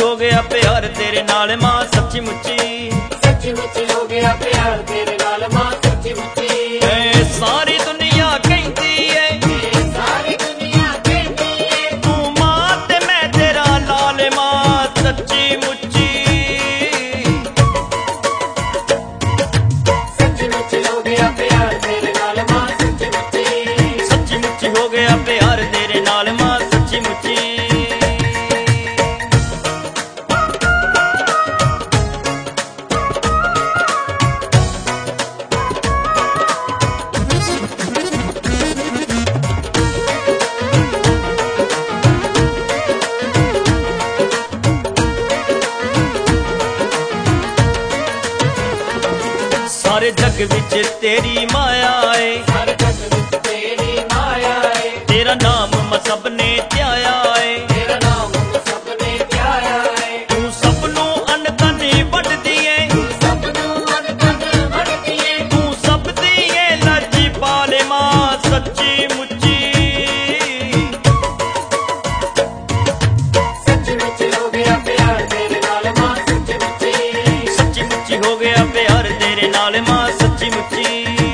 हो गया प्यार तेरे नाल मां सच्ची मुच्ची हो गया प्यार तेरे नाल मां सच्ची मुच्ची सारी दुनिया कहती है सारी दुनिया कहती है तू मां ते मैं तेरा लाल मां सच्ची मुच्ची हो गया प्यार तेरे नाल मां सच्ची मुच्ची हो गया प्यार तेरे नाल मां सच्ची मुच्ची सारे जग विच तेरी माया है सारे जग विच तेरी माया है तेरा नाम मैं सबने ध्याया है तेरा नाम सबने ध्याया है तू सबनों अनधन वंडदी है सबनों अनधन वंडदी है तू सब दी है लाजी पाले मां सच्ची मुच्ची हो गया प्यार तेरे नाल मां सच्ची मुच्ची हो गया प्यार तेरे नाल मां सच्ची मुच्ची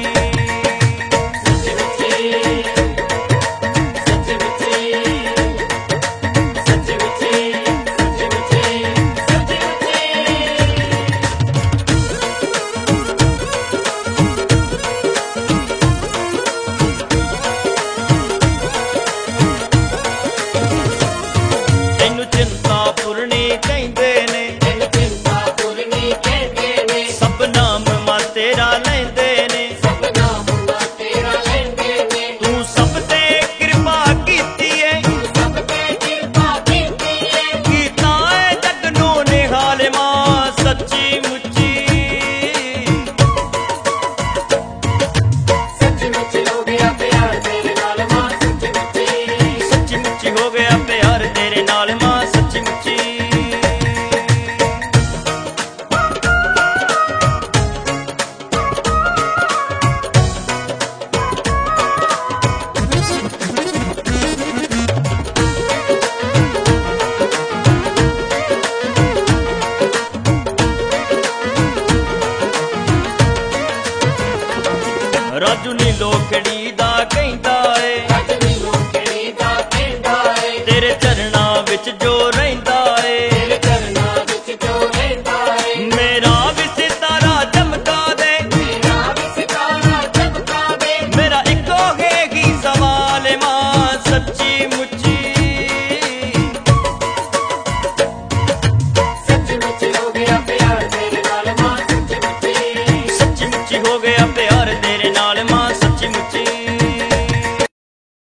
ਤੈਨੂੰ ਚਿੰਤਾਪੁਰਨੀ ਕਹਿੰਦੇ ਨੇ चिंतापुरनी कहते ने ਸਭ ਨਾਮ ਮਾਂ ਤੇਰਾ ਲੈਂਦੇ ਨੇ सब नाम मां तेरा लेंदे ने ਤੂੰ ਸਭ ਤੇ ਕਿਰਪਾ ਕੀਤੀ ਏ सब पे कृपा कीती है ਕੀਤਾ ਏ ਜਗ ਨੂੰ ਨਿਹਾਲ ਮਾਂ ਸੱਚੀ ਮੁੱਚੀ हो गया प्यार तेरे नाल मां ਸੱਚੀ ਮੁੱਚੀ ਹੋ ਗਿਆ ਪਿਆਰ ਤੇਰੇ ਨਾਲ ਮਾਂ ਸੱਚੀ ਮੁੱਚੀ ਰਾਜੂ ਨੀ ਲੋਖੜੀ ਦਾ ਕਹਿੰਦਾ ਏ रजनी लोग